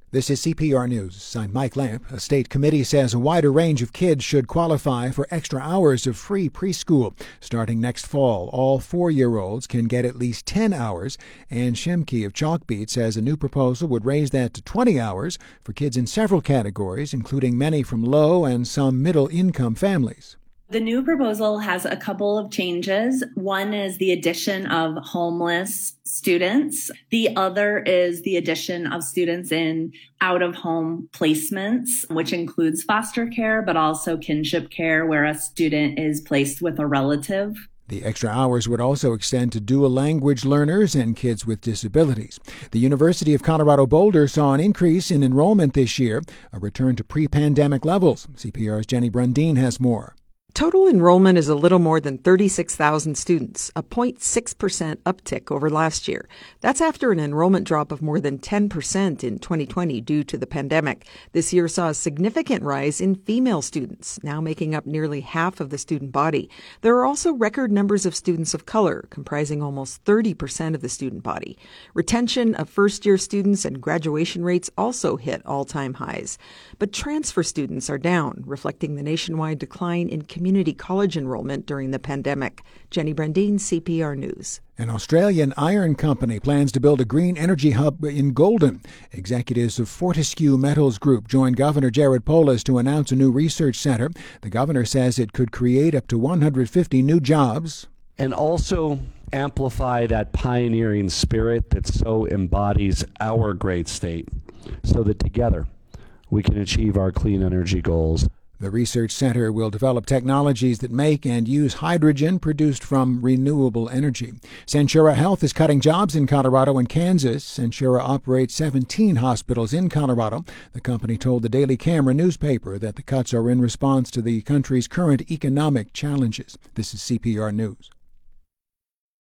This is CPR News. I'm Mike Lamp. A state committee says a wider range of kids should qualify for extra hours of free preschool. Starting next fall, all 4-year-olds can get at least 10 hours. Ann Shimke of Chalkbeat says a new proposal would raise that to 20 hours for kids in several categories, including many from low and some middle-income families. The new proposal has a couple of changes. One is the addition of homeless students. The other is the addition of students in out-of-home placements, which includes foster care, but also kinship care, where a student is placed with a relative. The extra hours would also extend to dual language learners and kids with disabilities. The University of Colorado Boulder saw an increase in enrollment this year, a return to pre-pandemic levels. CPR's Jenny Brundin has more. Total enrollment is a little more than 36,000 students, a 0.6% uptick over last year. That's after an enrollment drop of more than 10% in 2020 due to the pandemic. This year saw a significant rise in female students, now making up nearly half of the student body. There are also record numbers of students of color, comprising almost 30% of the student body. Retention of first-year students and graduation rates also hit all-time highs. But transfer students are down, reflecting the nationwide decline in community college enrollment during the pandemic. Jenny Brundin, CPR News. An Australian iron company plans to build a green energy hub in Golden. Executives of Fortescue Metals Group joined Governor Jared Polis to announce a new research center. The governor says it could create up to 150 new jobs. And also amplify that pioneering spirit that so embodies our great state, so that together we can achieve our clean energy goals. The research center will develop technologies that make and use hydrogen produced from renewable energy. Centura Health is cutting jobs in Colorado and Kansas. Centura operates 17 hospitals in Colorado. The company told the Daily Camera newspaper that the cuts are in response to the country's current economic challenges. This is CPR News.